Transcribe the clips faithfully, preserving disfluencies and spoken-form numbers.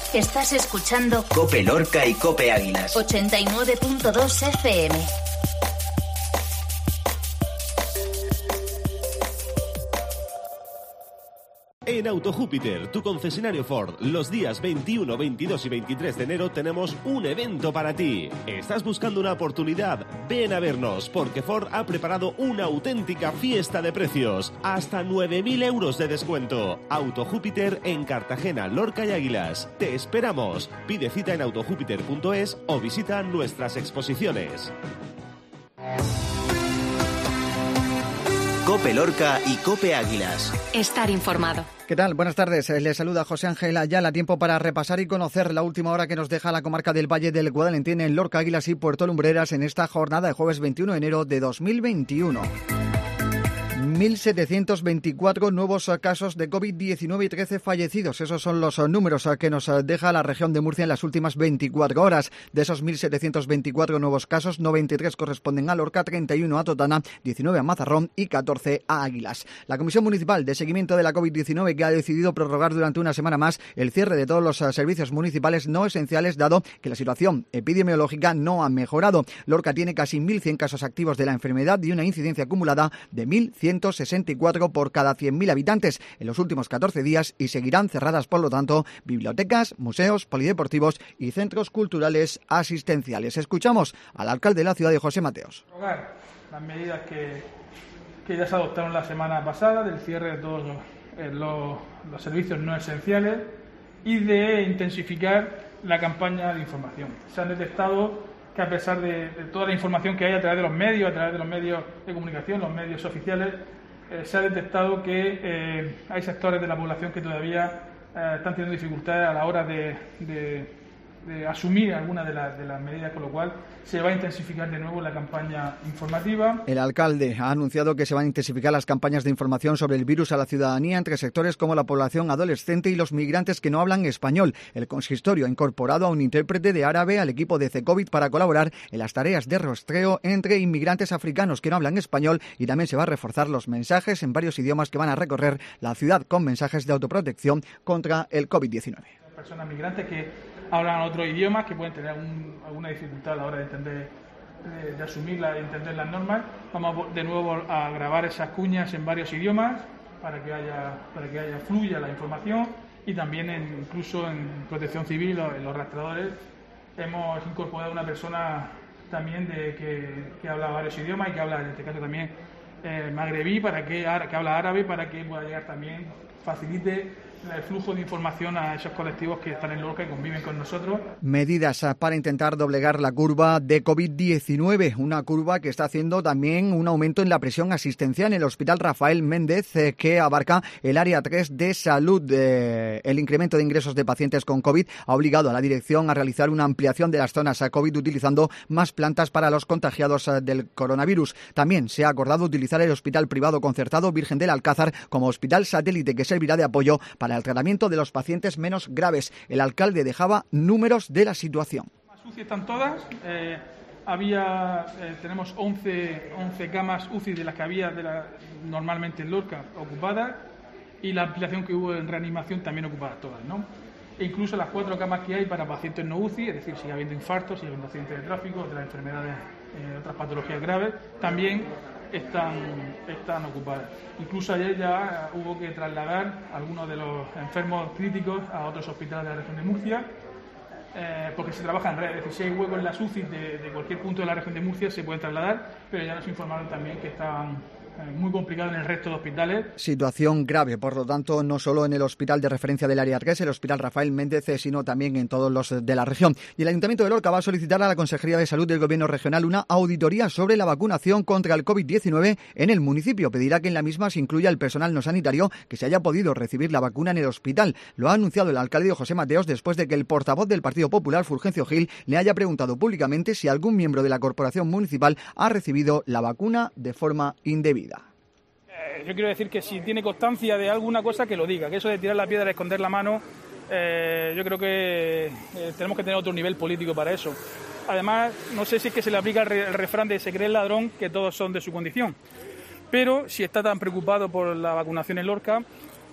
Estás escuchando Cope Lorca y Cope Águilas. ochenta y nueve punto dos F M. En Autojúpiter, tu concesionario Ford, los días veintiuno, veintidós y veintitrés de enero tenemos un evento para ti. ¿Estás buscando una oportunidad? Ven a vernos, porque Ford ha preparado una auténtica fiesta de precios. Hasta nueve mil euros de descuento. Autojúpiter en Cartagena, Lorca y Águilas. Te esperamos. Pide cita en autojúpiter punto es o visita nuestras exposiciones. Cope Lorca y Cope Águilas. Estar informado. ¿Qué tal? Buenas tardes. Les saluda José Ángel Ayala. Tiempo para repasar y conocer la última hora que nos deja la comarca del Valle del Guadalentín en Lorca, Águilas y Puerto Lumbreras en esta jornada de jueves veintiuno de enero de dos mil veintiuno. mil setecientos veinticuatro nuevos casos de COVID diecinueve y trece fallecidos. Esos son los números que nos deja la región de Murcia en las últimas veinticuatro horas. De esos mil setecientos veinticuatro nuevos casos, noventa y tres corresponden a Lorca, treinta y uno a Totana, diecinueve a Mazarrón y catorce a Águilas. La Comisión Municipal de Seguimiento de la COVID diecinueve, que ha decidido prorrogar durante una semana más el cierre de todos los servicios municipales no esenciales, dado que la situación epidemiológica no ha mejorado. Lorca tiene casi mil cien casos activos de la enfermedad y una incidencia acumulada de mil ciento sesenta y cuatro por cada cien mil habitantes en los últimos catorce días, y seguirán cerradas, por lo tanto, bibliotecas, museos, polideportivos y centros culturales asistenciales. Escuchamos al alcalde de la ciudad, de José Mateos. Las medidas que, que ya se adoptaron la semana pasada, del cierre de todos los, eh, los, los servicios no esenciales y de intensificar la campaña de información. Se han detectado que, a pesar de, de toda la información que hay a través de los medios, a través de los medios de comunicación, los medios oficiales, eh, se ha detectado que eh, hay sectores de la población que todavía eh, están teniendo dificultades a la hora de, de, de asumir algunas de, la, de las medidas, con lo cual se va a intensificar de nuevo la campaña informativa. El alcalde ha anunciado que se van a intensificar las campañas de información sobre el virus a la ciudadanía entre sectores como la población adolescente y los migrantes que no hablan español. El consistorio ha incorporado a un intérprete de árabe al equipo de C-COVID para colaborar en las tareas de rastreo entre inmigrantes africanos que no hablan español, y también se va a reforzar los mensajes en varios idiomas que van a recorrer la ciudad con mensajes de autoprotección contra el COVID diecinueve. Personas migrantes que hablan otros idiomas, que pueden tener un, alguna dificultad a la hora de entender, de, de asumirla y entender las normas. Vamos de nuevo a grabar esas cuñas en varios idiomas para que haya, para que haya fluya la información, y también en, incluso en protección civil, en los rastreadores, hemos incorporado una persona también de, que, que habla varios idiomas y que habla, en este caso también, eh, magrebí, para que, que habla árabe, para que pueda llegar también, facilite el flujo de información a esos colectivos que están en Lorca y conviven con nosotros. Medidas para intentar doblegar la curva de COVID diecinueve, una curva que está haciendo también un aumento en la presión asistencial en el Hospital Rafael Méndez, eh, que abarca el área tres de salud. Eh, el incremento de ingresos de pacientes con COVID ha obligado a la dirección a realizar una ampliación de las zonas a COVID, utilizando más plantas para los contagiados eh, del coronavirus. También se ha acordado utilizar el Hospital Privado Concertado Virgen del Alcázar como hospital satélite, que servirá de apoyo para el tratamiento de los pacientes menos graves. El alcalde dejaba números de la situación. Las U C I están todas. Eh, había, eh, tenemos once, once camas U C I de las que había de la, normalmente en Lorca ocupadas, y la ampliación que hubo en reanimación también ocupadas todas, ¿no? E incluso las cuatro camas que hay para pacientes no U C I, es decir, sigue habiendo infartos, sigue habiendo accidentes de tráfico, otras enfermedades, eh, otras patologías graves, también están, están ocupadas. Incluso ayer ya hubo que trasladar a algunos de los enfermos críticos a otros hospitales de la región de Murcia, eh, porque se trabaja en red. Es decir, si hay huecos en las U C I de, de cualquier punto de la región de Murcia, se pueden trasladar, pero ya nos informaron también que estaban muy complicado en el resto de hospitales. Situación grave, por lo tanto, no solo en el hospital de referencia del área tres, el Hospital Rafael Méndez, sino también en todos los de la región. Y el Ayuntamiento de Lorca va a solicitar a la Consejería de Salud del Gobierno Regional una auditoría sobre la vacunación contra el COVID diecinueve en el municipio. Pedirá que en la misma se incluya el personal no sanitario que se haya podido recibir la vacuna en el hospital. Lo ha anunciado el alcalde José Mateos después de que el portavoz del Partido Popular, Fulgencio Gil, le haya preguntado públicamente si algún miembro de la corporación municipal ha recibido la vacuna de forma indebida. Yo quiero decir que si tiene constancia de alguna cosa, que lo diga, que eso de tirar la piedra, esconder la mano, eh, yo creo que eh, tenemos que tener otro nivel político para eso. Además, no sé si es que se le aplica el, re, el refrán de se cree el ladrón, que todos son de su condición, pero si está tan preocupado por la vacunación en Lorca,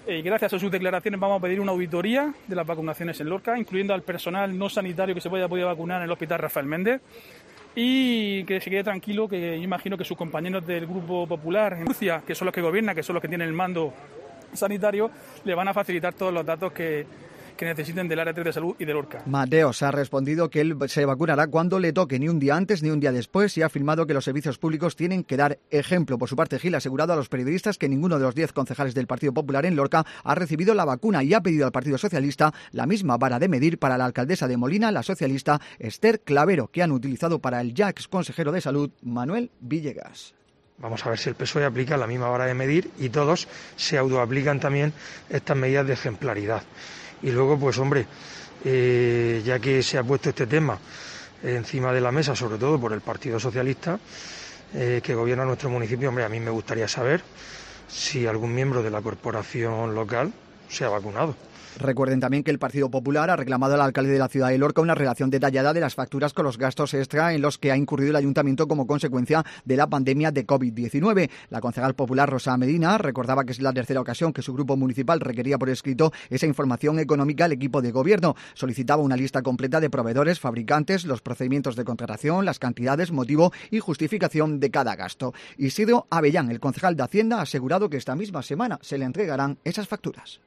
Y gracias a sus declaraciones vamos a pedir una auditoría de las vacunaciones en Lorca, incluyendo al personal no sanitario que se pueda poder vacunar en el Hospital Rafael Méndez. Y que se quede tranquilo, que yo imagino que sus compañeros del Grupo Popular en Murcia, que son los que gobiernan, que son los que tienen el mando sanitario, le van a facilitar todos los datos que, que necesiten del área tres de salud y de Lorca. Mateos ha respondido que él se vacunará cuando le toque, ni un día antes ni un día después, y ha afirmado que los servicios públicos tienen que dar ejemplo. Por su parte, Gil ha asegurado a los periodistas que ninguno de los diez concejales del Partido Popular en Lorca ha recibido la vacuna y ha pedido al Partido Socialista la misma vara de medir para la alcaldesa de Molina, la socialista Esther Clavero, que han utilizado para el ya ex consejero de Salud, Manuel Villegas. Vamos a ver si el P S O E aplica la misma vara de medir y todos se autoaplican también estas medidas de ejemplaridad. Y luego, pues hombre, eh, ya que se ha puesto este tema encima de la mesa, sobre todo por el Partido Socialista, eh, que gobierna nuestro municipio, hombre, a mí me gustaría saber si algún miembro de la corporación local se ha vacunado. Recuerden también que el Partido Popular ha reclamado al alcalde de la ciudad de Lorca una relación detallada de las facturas con los gastos extra en los que ha incurrido el ayuntamiento como consecuencia de la pandemia de covid diecinueve. La concejal popular Rosa Medina recordaba que es la tercera ocasión que su grupo municipal requería por escrito esa información económica al equipo de gobierno. Solicitaba una lista completa de proveedores, fabricantes, los procedimientos de contratación, las cantidades, motivo y justificación de cada gasto. Isidro Avellán, el concejal de Hacienda, ha asegurado que esta misma semana se le entregarán esas facturas.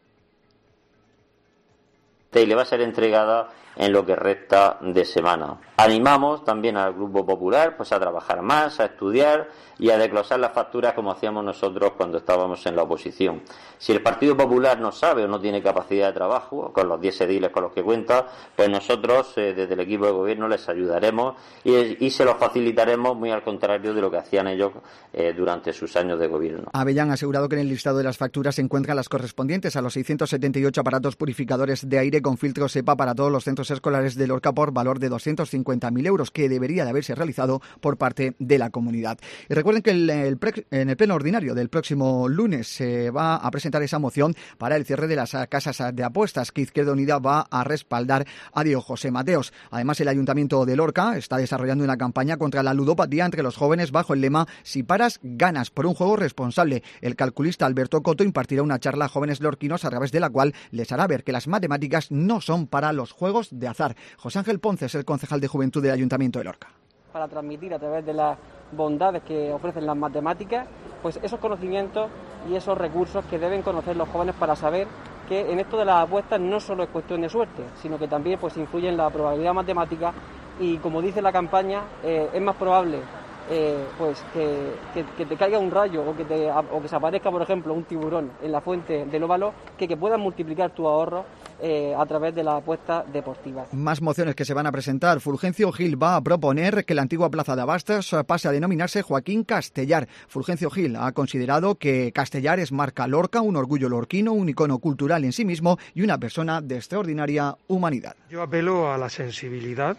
Y le va a ser entregada en lo que resta de semana. Animamos también al Grupo Popular pues a trabajar más, a estudiar y a desglosar las facturas como hacíamos nosotros cuando estábamos en la oposición. Si el Partido Popular no sabe o no tiene capacidad de trabajo con los diez ediles con los que cuenta, pues nosotros eh, desde el equipo de gobierno les ayudaremos y, y se los facilitaremos, muy al contrario de lo que hacían ellos eh, durante sus años de gobierno. Avellán ha asegurado que en el listado de las facturas se encuentran las correspondientes a los seiscientos setenta y ocho aparatos purificadores de aire con filtro SEPA para todos los centros escolares de Lorca por valor de doscientos cincuenta mil euros que debería de haberse realizado por parte de la comunidad. Y recuerden que el, el pre, en el pleno ordinario del próximo lunes se va a presentar esa moción para el cierre de las casas de apuestas que Izquierda Unida va a respaldar a Diego José Mateos. Además, el Ayuntamiento de Lorca está desarrollando una campaña contra la ludopatía entre los jóvenes bajo el lema "Si paras, ganas", por un juego responsable. El calculista Alberto Coto impartirá una charla a jóvenes lorquinos a través de la cual les hará ver que las matemáticas no son para los juegos de azar. José Ángel Ponce es el concejal de Juventud del Ayuntamiento de Lorca. Para transmitir a través de las bondades que ofrecen las matemáticas, pues esos conocimientos y esos recursos que deben conocer los jóvenes para saber que en esto de las apuestas no solo es cuestión de suerte, sino que también pues influye en la probabilidad matemática y, como dice la campaña, eh, es más probable eh, pues que, que, que te caiga un rayo o que, te, o que se aparezca, por ejemplo, un tiburón en la fuente del óvalo, que que puedas multiplicar tu ahorro Eh, a través de la apuesta deportiva. Más mociones que se van a presentar. Fulgencio Gil va a proponer que la antigua plaza de Abastos pase a denominarse Joaquín Castellar. Fulgencio Gil ha considerado que Castellar es marca Lorca, un orgullo lorquino, un icono cultural en sí mismo y una persona de extraordinaria humanidad. Yo apelo a la sensibilidad,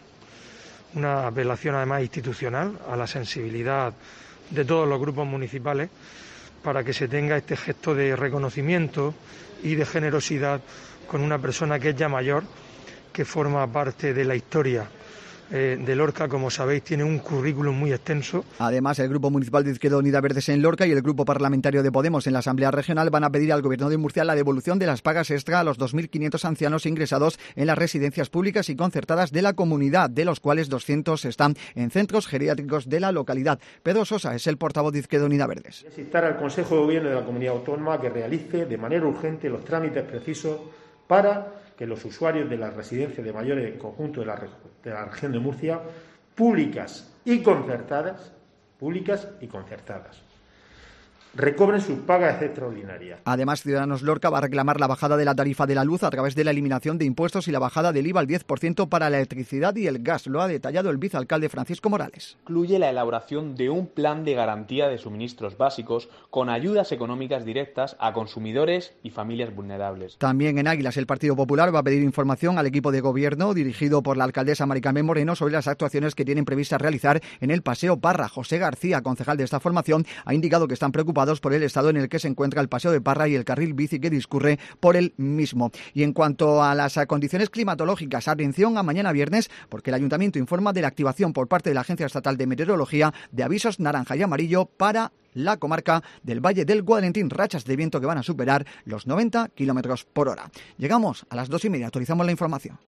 una apelación además institucional, a la sensibilidad de todos los grupos municipales para que se tenga este gesto de reconocimiento y de generosidad con una persona que es ya mayor, que forma parte de la historia eh, de Lorca. Como sabéis, tiene un currículum muy extenso. Además, el Grupo Municipal de Izquierda Unida Verdes en Lorca y el Grupo Parlamentario de Podemos en la Asamblea Regional van a pedir al Gobierno de Murcia la devolución de las pagas extra a los dos mil quinientos ancianos ingresados en las residencias públicas y concertadas de la comunidad, de los cuales doscientos están en centros geriátricos de la localidad. Pedro Sosa es el portavoz de Izquierda Unida Verdes. Es instar al Consejo de Gobierno de la Comunidad Autónoma que realice de manera urgente los trámites precisos para que los usuarios de las residencias de mayores en conjunto de la, de la región de Murcia, públicas y concertadas, públicas y concertadas, recobren sus pagas extraordinarias. Además, Ciudadanos Lorca va a reclamar la bajada de la tarifa de la luz a través de la eliminación de impuestos y la bajada del I V A al diez por ciento para la electricidad y el gas. Lo ha detallado el vicealcalde Francisco Morales. Incluye la elaboración de un plan de garantía de suministros básicos con ayudas económicas directas a consumidores y familias vulnerables. También en Águilas, el Partido Popular va a pedir información al equipo de gobierno dirigido por la alcaldesa Mari Carmen Moreno sobre las actuaciones que tienen previstas realizar en el Paseo Parra. José García, concejal de esta formación, ha indicado que están preocupados preocupados por el estado en el que se encuentra el Paseo de Parra y el carril bici que discurre por el mismo. Y en cuanto a las condiciones climatológicas, atención a mañana viernes, porque el Ayuntamiento informa de la activación por parte de la Agencia Estatal de Meteorología de avisos naranja y amarillo para la comarca del Valle del Guadalentín, rachas de viento que van a superar los noventa kilómetros por hora. Llegamos a las dos y media, actualizamos la información.